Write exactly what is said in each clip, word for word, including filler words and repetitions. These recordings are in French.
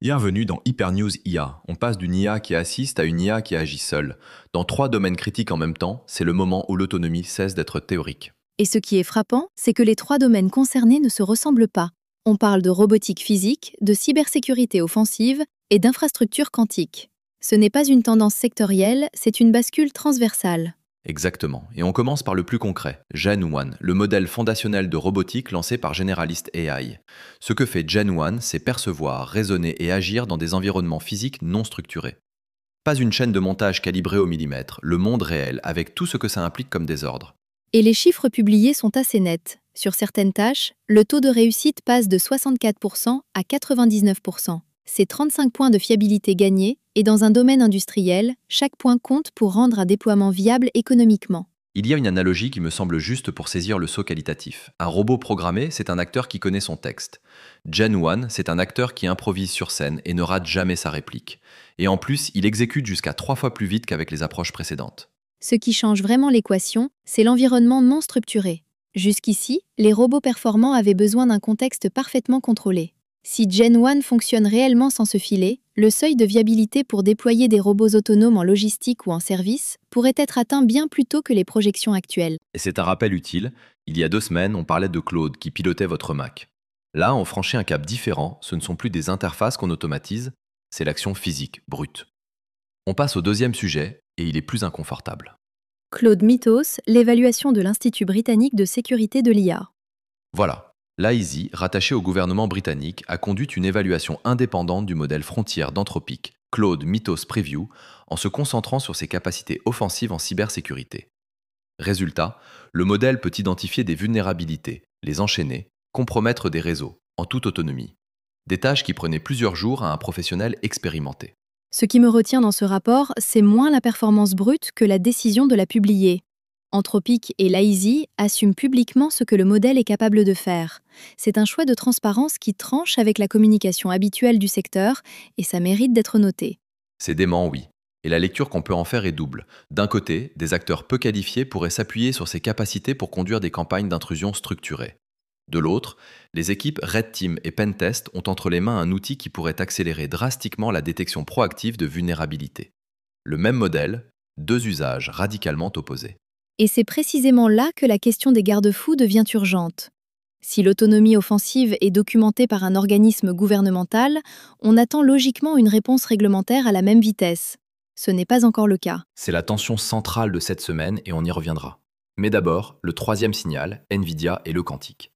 Bienvenue dans Hypernews I A. On passe d'une I A qui assiste à une I A qui agit seule. Dans trois domaines critiques en même temps, c'est le moment où l'autonomie cesse d'être théorique. Et ce qui est frappant, c'est que les trois domaines concernés ne se ressemblent pas. On parle de robotique physique, de cybersécurité offensive et d'infrastructures quantiques. Ce n'est pas une tendance sectorielle, c'est une bascule transversale. Exactement. Et on commence par le plus concret, Gen un, le modèle fondationnel de robotique lancé par Generalist A I. Ce que fait Gen un, c'est percevoir, raisonner et agir dans des environnements physiques non structurés. Pas une chaîne de montage calibrée au millimètre, le monde réel, avec tout ce que ça implique comme désordre. Et les chiffres publiés sont assez nets. Sur certaines tâches, le taux de réussite passe de soixante-quatre pour cent à quatre-vingt-dix-neuf pour cent. C'est trente-cinq points de fiabilité gagnés, et dans un domaine industriel, chaque point compte pour rendre un déploiement viable économiquement. Il y a une analogie qui me semble juste pour saisir le saut qualitatif. Un robot programmé, c'est un acteur qui connaît son texte. Gen un, c'est un acteur qui improvise sur scène et ne rate jamais sa réplique. Et en plus, il exécute jusqu'à trois fois plus vite qu'avec les approches précédentes. Ce qui change vraiment l'équation, c'est l'environnement non structuré. Jusqu'ici, les robots performants avaient besoin d'un contexte parfaitement contrôlé. Si Gen un fonctionne réellement sans ce filet, le seuil de viabilité pour déployer des robots autonomes en logistique ou en service pourrait être atteint bien plus tôt que les projections actuelles. Et c'est un rappel utile, il y a deux semaines, on parlait de Claude qui pilotait votre Mac. Là, on franchit un cap différent, ce ne sont plus des interfaces qu'on automatise, c'est l'action physique, brute. On passe au deuxième sujet, et il est plus inconfortable. Claude Mythos, l'évaluation de l'Institut britannique de sécurité de l'I A. Voilà. L'A I S I, rattaché au gouvernement britannique, a conduit une évaluation indépendante du modèle frontière d'Anthropic, Claude Mythos Preview, en se concentrant sur ses capacités offensives en cybersécurité. Résultat, le modèle peut identifier des vulnérabilités, les enchaîner, compromettre des réseaux, en toute autonomie. Des tâches qui prenaient plusieurs jours à un professionnel expérimenté. Ce qui me retient dans ce rapport, c'est moins la performance brute que la décision de la publier. Anthropic et l'A I S I assument publiquement ce que le modèle est capable de faire. C'est un choix de transparence qui tranche avec la communication habituelle du secteur et ça mérite d'être noté. C'est dément, oui. Et la lecture qu'on peut en faire est double. D'un côté, des acteurs peu qualifiés pourraient s'appuyer sur ses capacités pour conduire des campagnes d'intrusion structurées. De l'autre, les équipes Red Team et Pentest ont entre les mains un outil qui pourrait accélérer drastiquement la détection proactive de vulnérabilités. Le même modèle, deux usages radicalement opposés. Et c'est précisément là que la question des garde-fous devient urgente. Si l'autonomie offensive est documentée par un organisme gouvernemental, on attend logiquement une réponse réglementaire à la même vitesse. Ce n'est pas encore le cas. C'est la tension centrale de cette semaine et on y reviendra. Mais d'abord, le troisième signal, Nvidia et le quantique.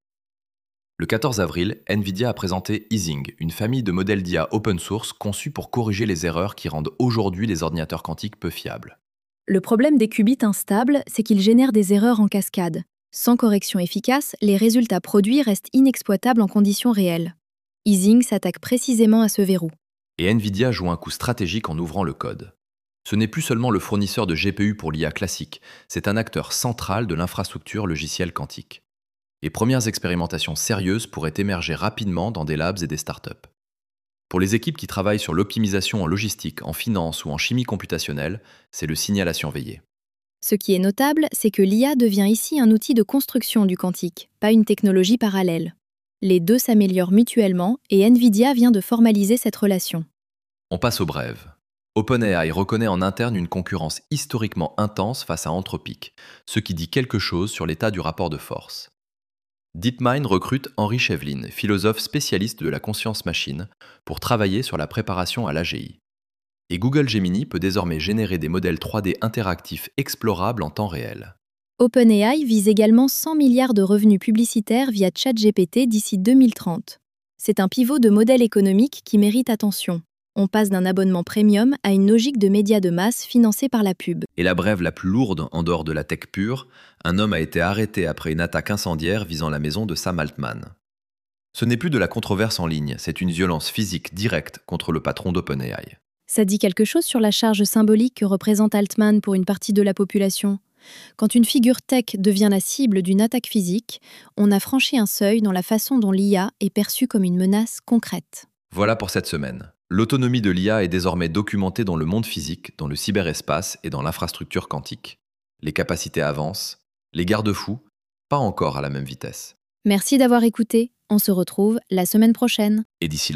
Le quatorze avril, Nvidia a présenté Ising, une famille de modèles d'I A open source conçus pour corriger les erreurs qui rendent aujourd'hui les ordinateurs quantiques peu fiables. Le problème des qubits instables, c'est qu'ils génèrent des erreurs en cascade. Sans correction efficace, les résultats produits restent inexploitables en conditions réelles. Ising s'attaque précisément à ce verrou. Et Nvidia joue un coup stratégique en ouvrant le code. Ce n'est plus seulement le fournisseur de G P U pour l'I A classique, c'est un acteur central de l'infrastructure logicielle quantique. Les premières expérimentations sérieuses pourraient émerger rapidement dans des labs et des startups. Pour les équipes qui travaillent sur l'optimisation en logistique, en finance ou en chimie computationnelle, c'est le signal à surveiller. Ce qui est notable, c'est que l'I A devient ici un outil de construction du quantique, pas une technologie parallèle. Les deux s'améliorent mutuellement et Nvidia vient de formaliser cette relation. On passe aux brèves. OpenAI reconnaît en interne une concurrence historiquement intense face à Anthropic, ce qui dit quelque chose sur l'état du rapport de force. DeepMind recrute Henri Chevlin, philosophe spécialiste de la conscience machine, pour travailler sur la préparation à l'A G I. Et Google Gemini peut désormais générer des modèles trois D interactifs explorables en temps réel. OpenAI vise également cent milliards de revenus publicitaires via ChatGPT d'ici deux mille trente. C'est un pivot de modèle économique qui mérite attention. On passe d'un abonnement premium à une logique de médias de masse financée par la pub. Et la brève la plus lourde en dehors de la tech pure, un homme a été arrêté après une attaque incendiaire visant la maison de Sam Altman. Ce n'est plus de la controverse en ligne, c'est une violence physique directe contre le patron d'OpenAI. Ça dit quelque chose sur la charge symbolique que représente Altman pour une partie de la population. Quand une figure tech devient la cible d'une attaque physique, on a franchi un seuil dans la façon dont l'I A est perçue comme une menace concrète. Voilà pour cette semaine. L'autonomie de l'I A est désormais documentée dans le monde physique, dans le cyberespace et dans l'infrastructure quantique. Les capacités avancent, les garde-fous, pas encore à la même vitesse. Merci d'avoir écouté. On se retrouve la semaine prochaine. Et d'ici là,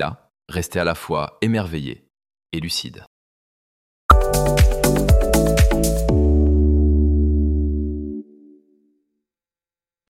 rester à la fois émerveillé et lucide.